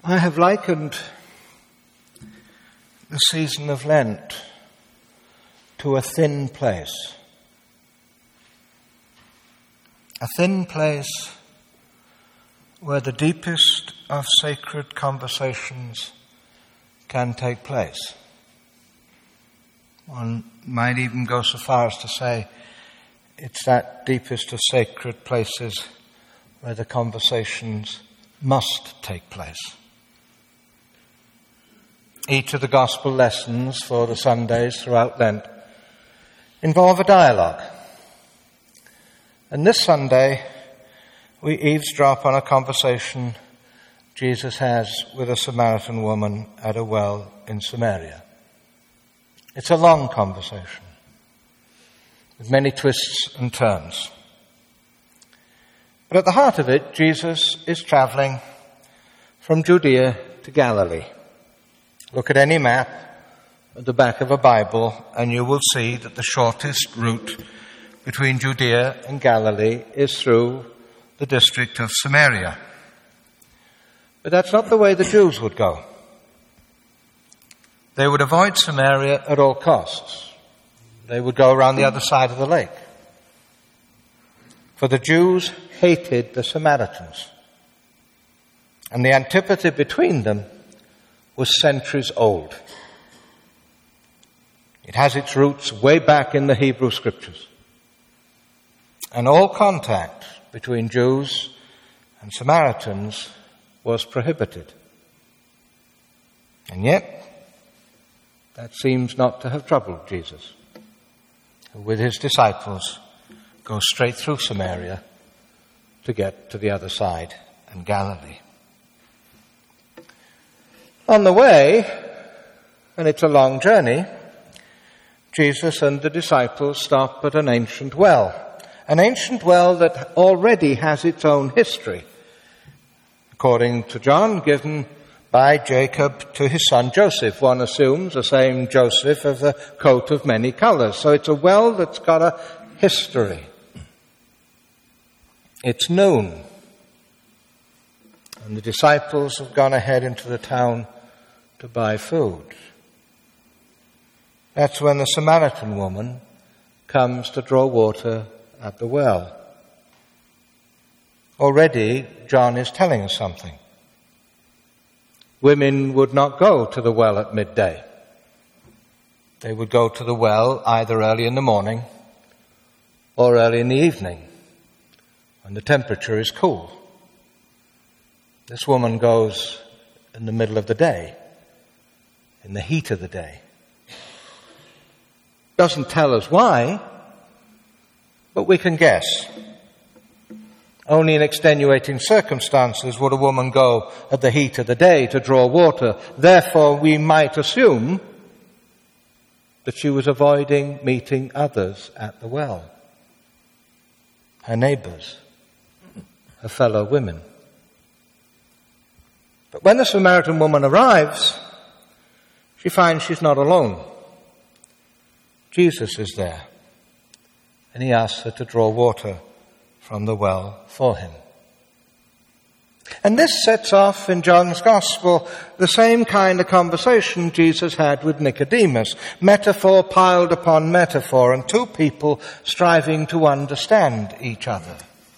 I have likened the season of Lent to a thin place. A thin place where the deepest of sacred conversations can take place. One might even go so far as to say it's that deepest of sacred places where the conversations must take place. Each of the gospel lessons for the Sundays throughout Lent involve a dialogue. And this Sunday, we eavesdrop on a conversation Jesus has with a Samaritan woman at a well in Samaria. It's a long conversation with many twists and turns. But at the heart of it, Jesus is traveling from Judea to Galilee. Look at any map at the back of a Bible and you will see that the shortest route between Judea and Galilee is through the district of Samaria. But that's not the way the Jews would go. They would avoid Samaria at all costs. They would go around the other side of the lake. For the Jews hated the Samaritans. And the antipathy between them was centuries old. It has its roots way back in the Hebrew Scriptures. And all contact between Jews and Samaritans was prohibited. And yet, that seems not to have troubled Jesus, who with his disciples goes straight through Samaria to get to the other side and Galilee. On the way, and it's a long journey, Jesus and the disciples stop at an ancient well that already has its own history. According to John, given by Jacob to his son Joseph. One assumes the same Joseph of the coat of many colors. So it's a well that's got a history. It's noon. And the disciples have gone ahead into the town to buy food. That's when the Samaritan woman comes to draw water at the well. Already, John is telling us something. Women would not go to the well at midday. They would go to the well either early in the morning or early in the evening when the temperature is cool. This woman goes in the middle of the day, in the heat of the day. Doesn't tell us why, but we can guess. Only in extenuating circumstances would a woman go at the heat of the day to draw water. Therefore, we might assume that she was avoiding meeting others at the well. Her neighbors, her fellow women. But when the Samaritan woman arrives, she finds she's not alone. Jesus is there, and he asks her to draw water from the well for him. And this sets off in John's Gospel the same kind of conversation Jesus had with Nicodemus. Metaphor piled upon metaphor, and two people striving to understand each other.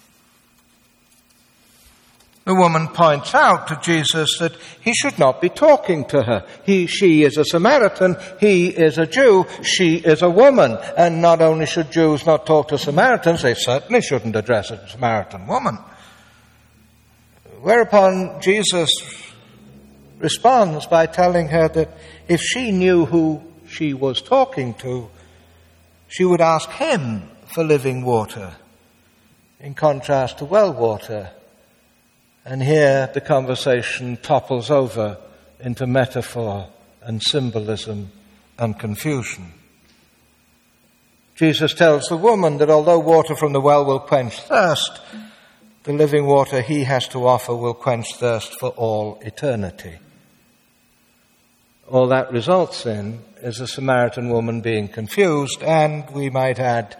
The woman points out to Jesus that he should not be talking to her. She is a Samaritan, he is a Jew, she is a woman. And not only should Jews not talk to Samaritans, they certainly shouldn't address a Samaritan woman. Whereupon Jesus responds by telling her that if she knew who she was talking to, she would ask him for living water, in contrast to well water. And here the conversation topples over into metaphor and symbolism and confusion. Jesus tells the woman that although water from the well will quench thirst, the living water he has to offer will quench thirst for all eternity. All that results in is a Samaritan woman being confused, and we might add,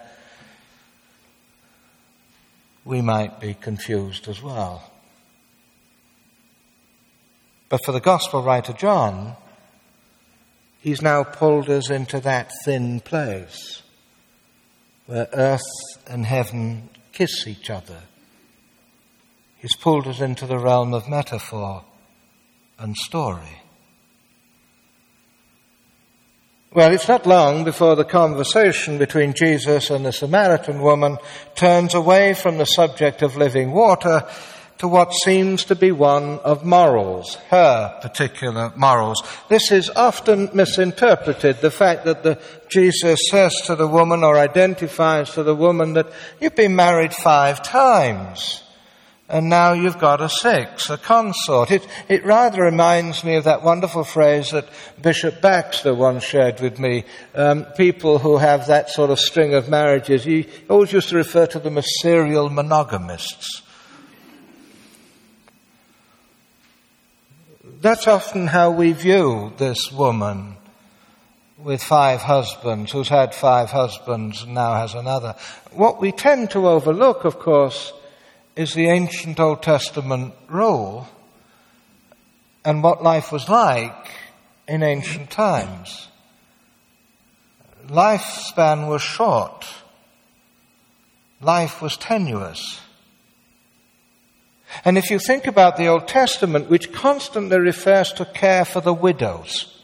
we might be confused as well. But for the Gospel writer John, he's now pulled us into that thin place where earth and heaven kiss each other. He's pulled us into the realm of metaphor and story. Well, it's not long before the conversation between Jesus and the Samaritan woman turns away from the subject of living water to what seems to be one of morals, her particular morals. This is often misinterpreted, the fact that Jesus says to the woman, or identifies to the woman, that you've been married 5 times. And now you've got a 6th, a consort. It rather reminds me of that wonderful phrase that Bishop Baxter once shared with me. People who have that sort of string of marriages, he always used to refer to them as serial monogamists. That's often how we view this woman with 5 husbands, who's had 5 husbands and now has another. What we tend to overlook, of course, is the ancient Old Testament rule and what life was like in ancient times. Lifespan was short. Life was tenuous. And if you think about the Old Testament, which constantly refers to care for the widows,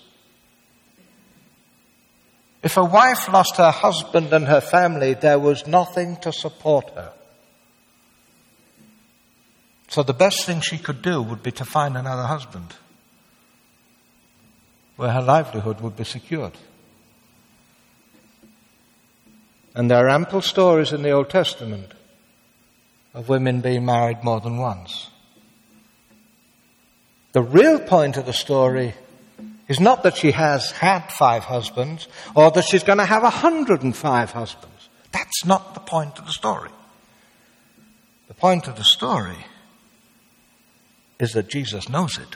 if a wife lost her husband and her family, there was nothing to support her. So the best thing she could do would be to find another husband where her livelihood would be secured. And there are ample stories in the Old Testament of women being married more than once. The real point of the story is not that she has had 5 husbands or that she's going to have 105 husbands. That's not the point of the story. The point of the story is that Jesus knows it,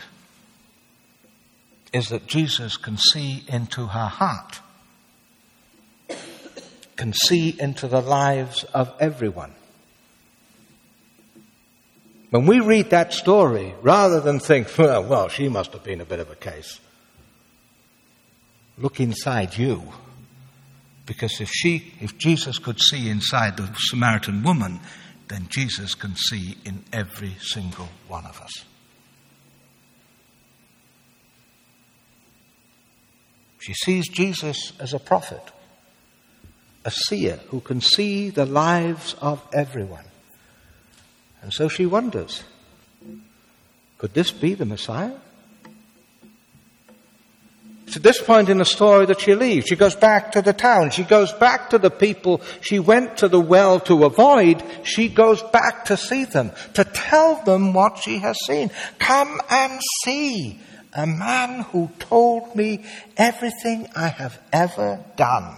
is that Jesus can see into her heart, can see into the lives of everyone. When we read that story, rather than think, well, she must have been a bit of a case, look inside you. Because if Jesus could see inside the Samaritan woman, then Jesus can see in every single one of us. She sees Jesus as a prophet, a seer who can see the lives of everyone. And so she wonders, could this be the Messiah? It's at this point in the story that she leaves. She goes back to the town. She goes back to the people she went to the well to avoid. She goes back to see them, to tell them what she has seen. Come and see a man who told me everything I have ever done.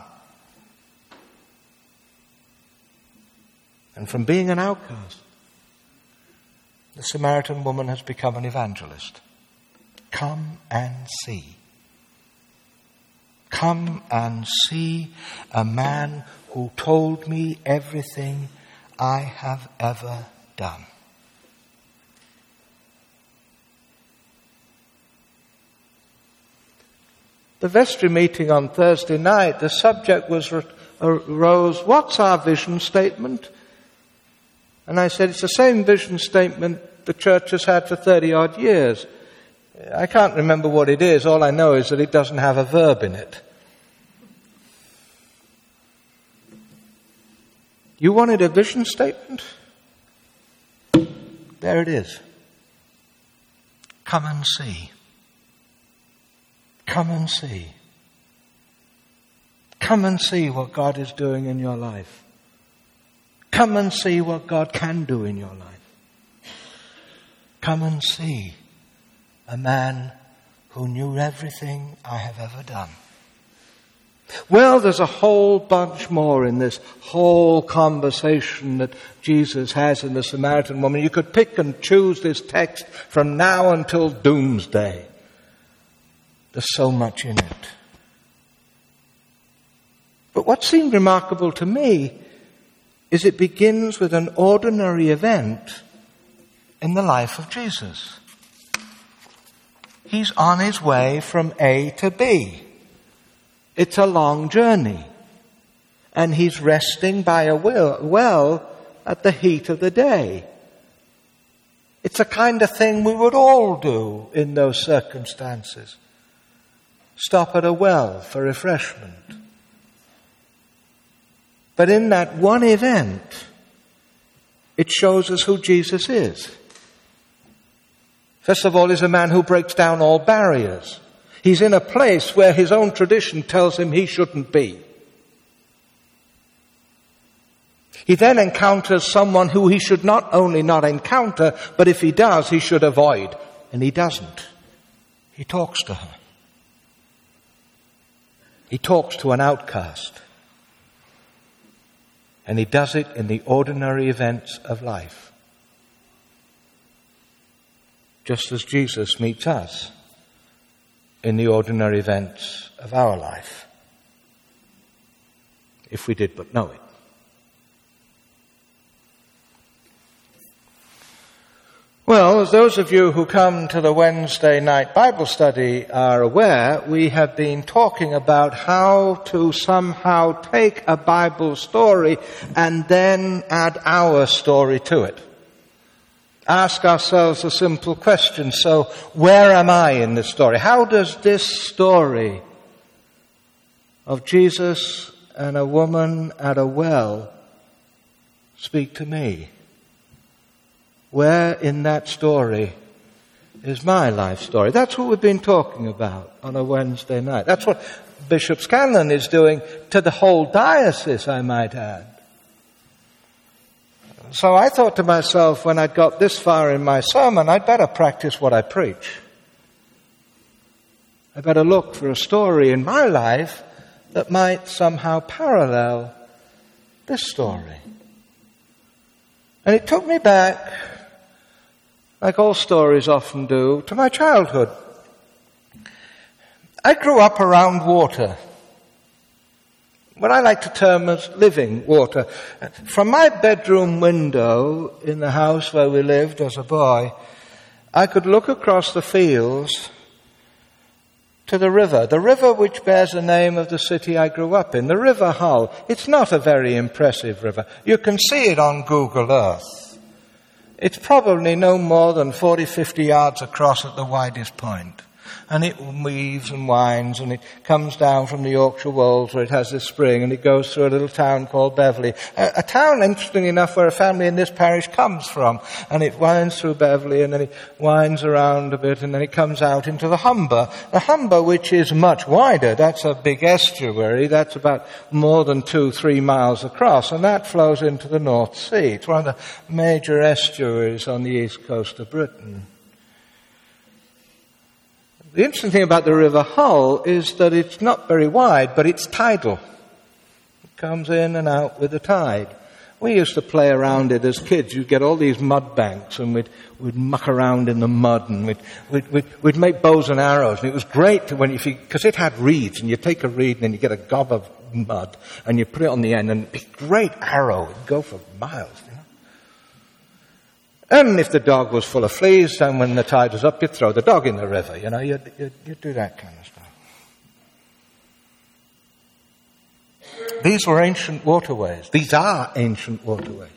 And from being an outcast, the Samaritan woman has become an evangelist. Come and see. Come and see a man who told me everything I have ever done. The vestry meeting on Thursday night, the subject arose, what's our vision statement? And I said, it's the same vision statement the church has had for 30-odd years. I can't remember what it is. All I know is that it doesn't have a verb in it. You wanted a vision statement? There it is. Come and see. Come and see. Come and see what God is doing in your life. Come and see what God can do in your life. Come and see a man who knew everything I have ever done. Well, there's a whole bunch more in this whole conversation that Jesus has in the Samaritan woman. You could pick and choose this text from now until doomsday. There's so much in it. But what seemed remarkable to me is it begins with an ordinary event in the life of Jesus. He's on his way from A to B. It's a long journey. And he's resting by a well at the heat of the day. It's the kind of thing we would all do in those circumstances. Stop at a well for refreshment. But in that one event, it shows us who Jesus is. First of all, he's a man who breaks down all barriers. He's in a place where his own tradition tells him he shouldn't be. He then encounters someone who he should not only not encounter, but if he does, he should avoid. And he doesn't. He talks to her. He talks to an outcast. And he does it in the ordinary events of life. Just as Jesus meets us in the ordinary events of our life. If we did but know it. Well, as those of you who come to the Wednesday night Bible study are aware, we have been talking about how to somehow take a Bible story and then add our story to it. Ask ourselves a simple question. So, where am I in this story? How does this story of Jesus and a woman at a well speak to me? Where in that story is my life story? That's what we've been talking about on a Wednesday night. That's what Bishop Scanlon is doing to the whole diocese, I might add. So I thought to myself, when I'd got this far in my sermon, I'd better practice what I preach. I better look for a story in my life that might somehow parallel this story. And it took me back, like all stories often do, to my childhood. I grew up around water, what I like to term as living water. From my bedroom window in the house where we lived as a boy, I could look across the fields to the river which bears the name of the city I grew up in, the River Hull. It's not a very impressive river. You can see it on Google Earth. It's probably no more than 40, 50 yards across at the widest point. And it weaves and winds, and it comes down from the Yorkshire Wolds where it has this spring, and it goes through a little town called Beverley. A town, interesting enough, where a family in this parish comes from. And it winds through Beverley, and then it winds around a bit, and then it comes out into the Humber. The Humber, which is much wider, that's a big estuary. That's about more than 2-3 miles across, and that flows into the North Sea. It's one of the major estuaries on the east coast of Britain. The interesting thing about the River Hull is that it's not very wide, but it's tidal. It comes in and out with the tide. We used to play around it as kids. You'd get all these mud banks, and we'd muck around in the mud, and we'd make bows and arrows. And it was great because it had reeds, and you take a reed and then you get a gob of mud, and you put it on the end, and it'd be a great arrow. It'd go for miles. And if the dog was full of fleas, then when the tide was up, you'd throw the dog in the river. You'd do that kind of stuff. These were ancient waterways. These are ancient waterways.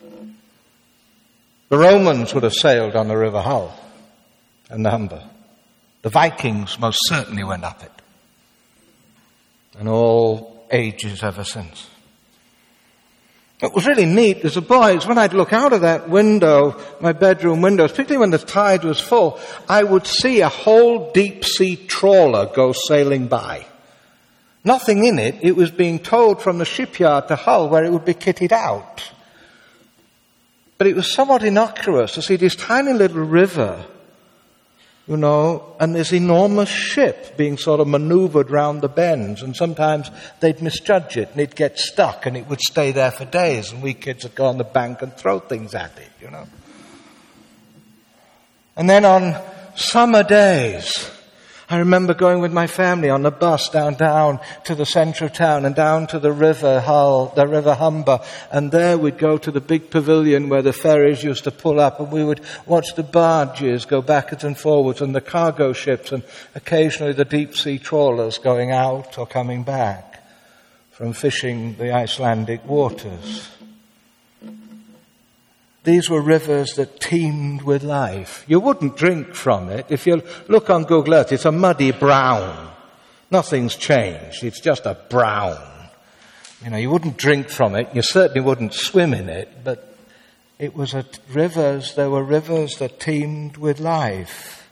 The Romans would have sailed on the River Hull and the Humber. The Vikings most certainly went up it. And all ages ever since. It was really neat as a boy, is when I'd look out of that window, my bedroom window, particularly when the tide was full, I would see a whole deep sea trawler go sailing by. Nothing in it. It was being towed from the shipyard to Hull where it would be kitted out. But it was somewhat innocuous to see this tiny little river, and this enormous ship being sort of maneuvered round the bends, and sometimes they'd misjudge it and it'd get stuck and it would stay there for days, and we kids would go on the bank and throw things at it, And then on summer days, I remember going with my family on the bus down to the centre of town and down to the River Hull, the River Humber, and there we'd go to the big pavilion where the ferries used to pull up, and we would watch the barges go backwards and forwards and the cargo ships and occasionally the deep sea trawlers going out or coming back from fishing the Icelandic waters. These were rivers that teemed with life. You wouldn't drink from it. If you look on Google Earth, it's a muddy brown. Nothing's changed. It's just a brown. You wouldn't drink from it. You certainly wouldn't swim in it. But it was there were rivers that teemed with life.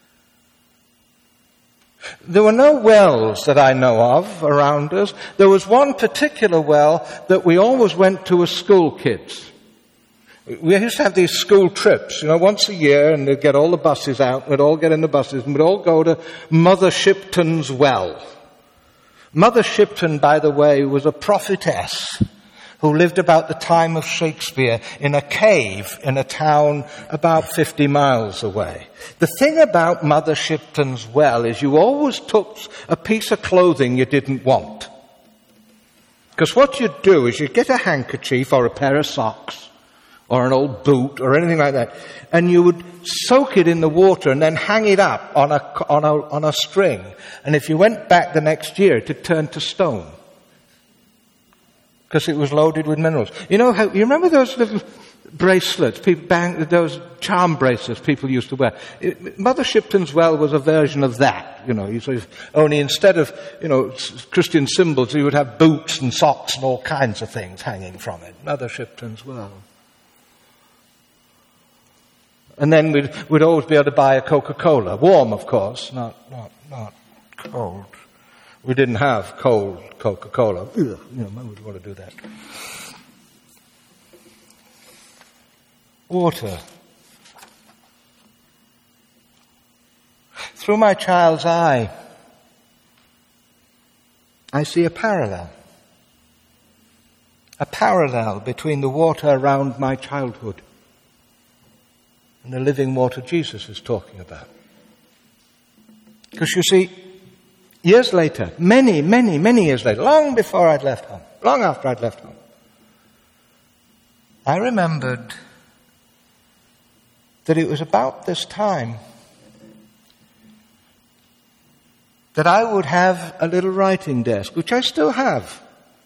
There were no wells that I know of around us. There was one particular well that we always went to as school kids. We used to have these school trips, once a year, and they'd get all the buses out, and we'd all get in the buses, and we'd all go to Mother Shipton's well. Mother Shipton, by the way, was a prophetess who lived about the time of Shakespeare in a cave in a town about 50 miles away. The thing about Mother Shipton's well is you always took a piece of clothing you didn't want. Because what you'd do is you'd get a handkerchief or a pair of socks, or an old boot, or anything like that, and you would soak it in the water and then hang it up on a string. And if you went back the next year, it had turned to stone, because it was loaded with minerals. You remember those little bracelets, those charm bracelets people used to wear? Mother Shipton's well was a version of that. Only instead of Christian symbols, you would have boots and socks and all kinds of things hanging from it. Mother Shipton's well. And then we'd always be able to buy a Coca-Cola. Warm, of course, not cold. We didn't have cold Coca-Cola. I would want to do that. Water. Through my child's eye, I see a parallel. A parallel between the water around my childhood and the living water Jesus is talking about. Because you see, years later, many years later, long before I'd left home, long after I'd left home, I remembered that it was about this time that I would have a little writing desk, which I still have,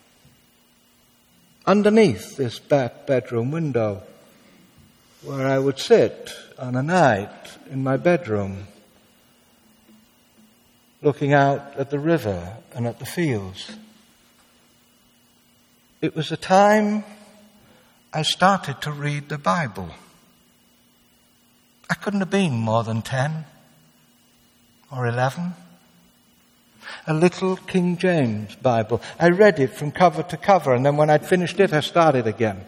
underneath this back bedroom window, where I would sit on a night in my bedroom, looking out at the river and at the fields. It was the time I started to read the Bible. I couldn't have been more than 10 or 11. A little King James Bible. I read it from cover to cover, and then when I'd finished it, I started again.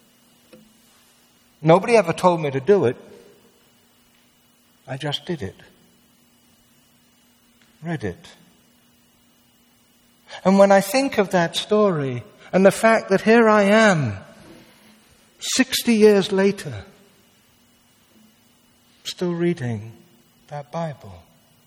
Nobody ever told me to do it. I just did it. Read it. And when I think of that story and the fact that here I am, 60 years later, still reading that Bible,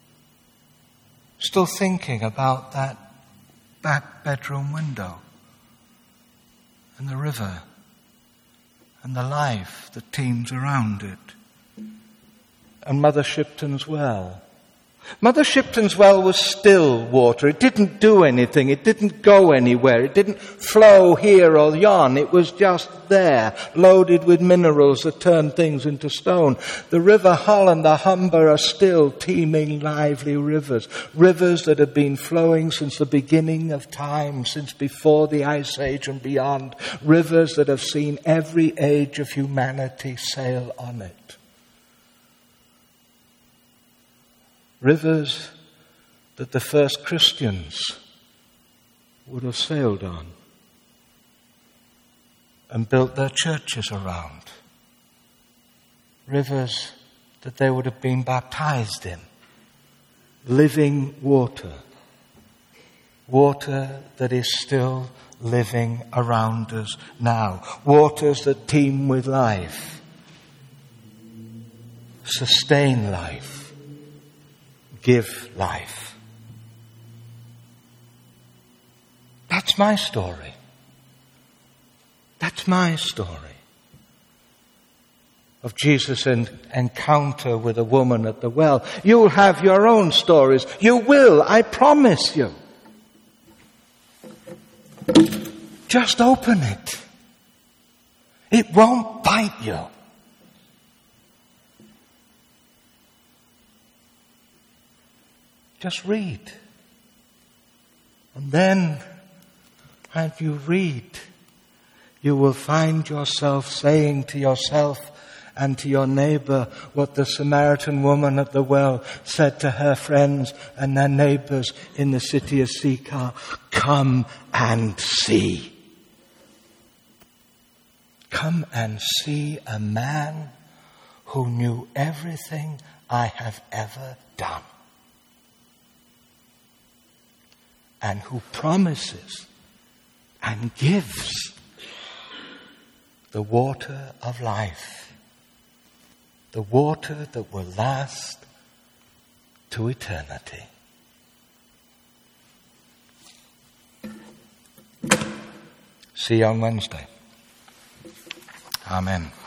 still thinking about that back bedroom window and the river and the life that teems around it, and Mother Shipton's well. Mother Shipton's well was still water. It didn't do anything. It didn't go anywhere. It didn't flow here or yon. It was just there, loaded with minerals that turned things into stone. The River Hull and the Humber are still teeming, lively rivers. Rivers that have been flowing since the beginning of time, since before the Ice Age and beyond. Rivers that have seen every age of humanity sail on it. Rivers that the first Christians would have sailed on and built their churches around. Rivers that they would have been baptized in. Living water. Water that is still living around us now. Waters that teem with life. Sustain life. give life. That's my story. That's my story of Jesus' encounter with a woman at the well. You'll have your own stories. You will, I promise you. Just open it. It won't bite you. Just read. And then, as you read, you will find yourself saying to yourself and to your neighbor what the Samaritan woman at the well said to her friends and their neighbors in the city of Sychar. Come and see. Come and see a man who knew everything I have ever done. And who promises and gives the water of life, the water that will last to eternity. See you on Wednesday. Amen.